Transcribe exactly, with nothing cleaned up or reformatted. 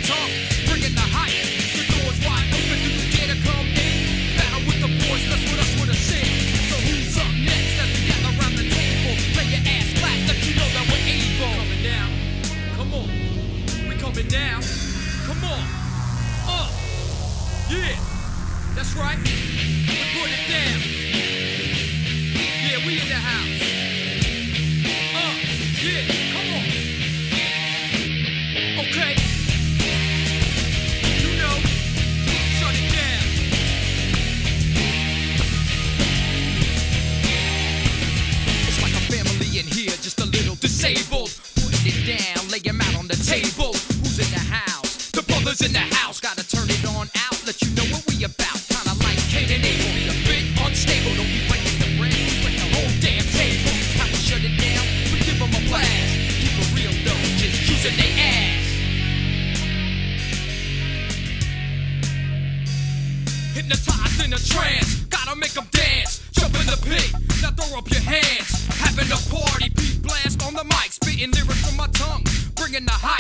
tongue, bringing the hype. The door's wide open, do you dare to come in? Battle with the boys, let's with us with a sing. So who's up next as we gather around the table? Lay your ass flat, let you know that we're able. Coming down, come on, we coming down, come on, uh, yeah, that's right, we put it down, yeah, we in the house, uh, yeah, come on, okay, you know, shut it down. It's like a family in here, just a little disabled. Put it down, lay him out on the table. Who's in the house? The brothers in the house. Gotta turn it on out, let you know what we about. Kinda like Cain and Abel, be a bit unstable. Don't be breaking the bread, we break the whole damn table. How to shut it down, we give them a blast. Keep it real though, just using their ass. Hypnotized in a trance, gotta make them dance. Jump in the pit, now throw up your hands. Having a party, beat blast on the mic, spitting lyrics from my tongue, bringing the hype.